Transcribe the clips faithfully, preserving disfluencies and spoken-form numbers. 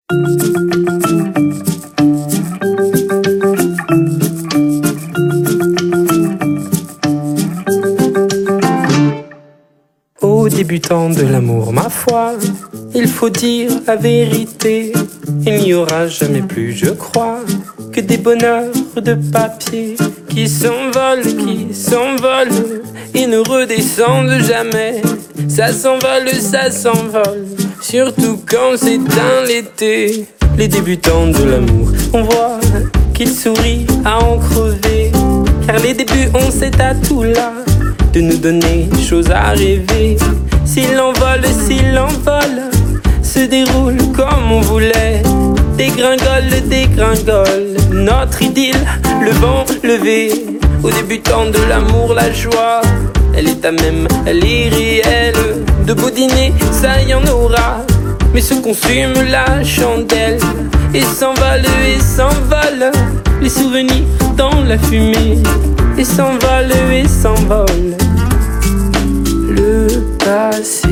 Aux débutants de l'amour, ma foi, il faut dire la vérité. Il n'y aura jamais plus, je crois, que des bonheurs de papier qui s'envolent, qui s'envolent et ne redescendent jamais. Ça s'envole, ça s'envole, surtout quand c'est un l'été. Les débutants de l'amour, on voit qu'ils sourient à en crever, car les débuts ont cet atout-là de nous donner chose à rêver. S'il envole, s'il envole, se déroule comme on voulait, dégringole, dégringole, notre idylle, le vent levé. Aux débutants de l'amour, la joie, elle est à même, elle est réelle. De beaux dîners, ça y en aura, mais se consume la chandelle et s'envole, et s'envole, les souvenirs dans la fumée, et s'envole, et s'envole le passé.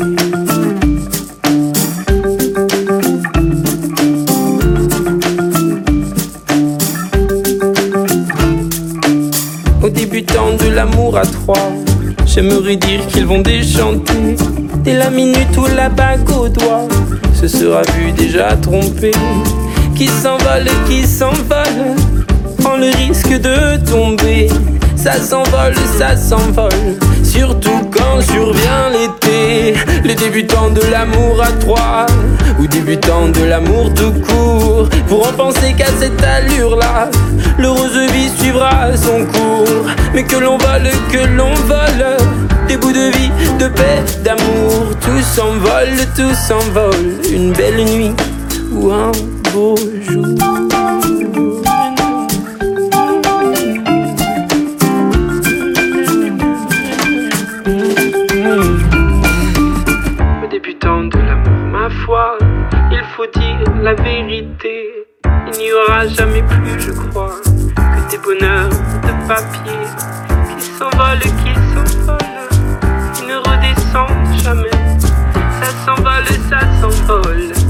Aux débutants de l'amour à trois, j'aimerais dire qu'ils vont déchanter dès la minute où la bague au doigt se sera vu déjà trompé. Qui s'envole, qui s'envole, prend le risque de tomber. Ça s'envole, ça s'envole, surtout quand survient l'été. Les débutants de l'amour à trois, ou débutants de l'amour tout court, pourront penser qu'à cette allure-là, l'heureuse vie suivra son cours. Mais que l'on vole, que l'on vole, des bouts de vie, de paix, d'amour, tout s'envole, tout s'envole. Une belle nuit ou un beau jour. Aux débutants de l'amour, ma foi, il faut dire la vérité. Il n'y aura jamais plus, je crois, que des bonheurs de papier qui s'envolent, qui s'envolent, qui ne redescendent jamais. Ça s'envole, ça s'envole.